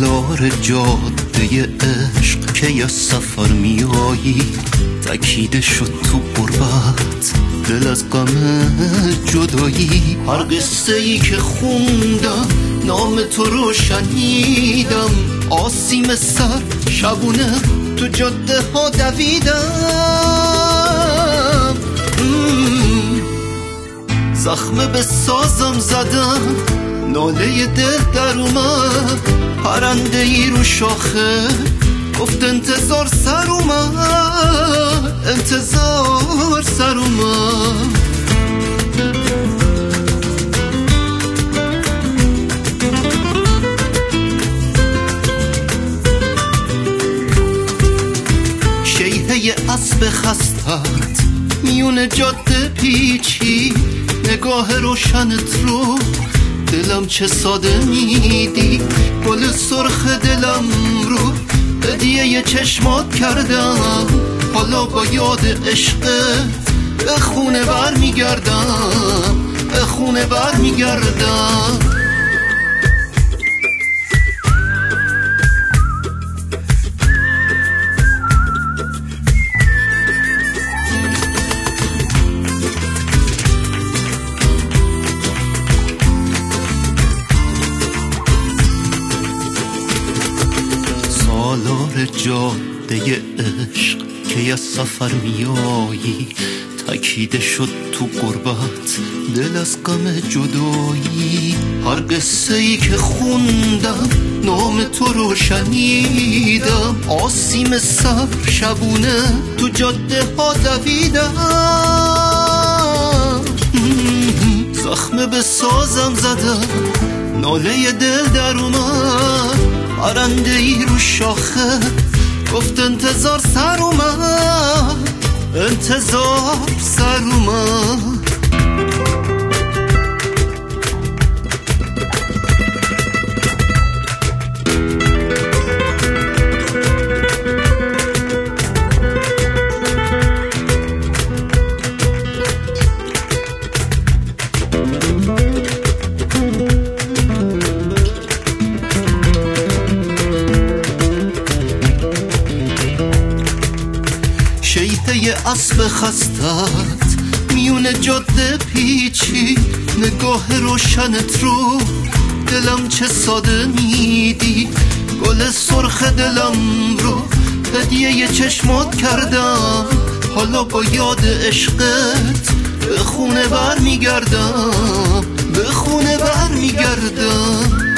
سالار جاده عشق که از سفر میایی، تکیده شد تو غربت دل از غم جدایی. هر قصه ای که خوندم نام تو رو شنیدم، آسیم سر شبونه تو جاده ها دویدم. زخمه به سازم زدم، ناله دل در اومد، پرنده ای رو شاخه گفت انتظار سر اومد، انتظار سر اومد. شیهه اسب خستت میون جاده پیچی، نگاه روشنت رو دلم چه ساده میدی، گل سرخ دلم رو هدیه چشمات کردم. حالا با یاد عشقت به خونه بر میگردم، به خونه بر میگردم. سالار جاده عشق که از سفر میایی، تکیده شد تو غربت دل از غم جدایی. هر قصه ای که خوندم نام تو رو شنیدم، آسیم سر شبونه تو جاده ها دویدم. زخمه به سازم زدم، ناله دل در اومد، پرنده ای رو شاخه گفت انتظار سر اومد، انتظار سر اومد. شیهه اسب خستت میون جاده پیچی، نگاه روشنت رو دلم چه ساده میدی، گل سرخ دلم رو هدیه چشمات کردم. حالا با یاد عشقت به خونه بر میگردم، به خونه بر میگردم.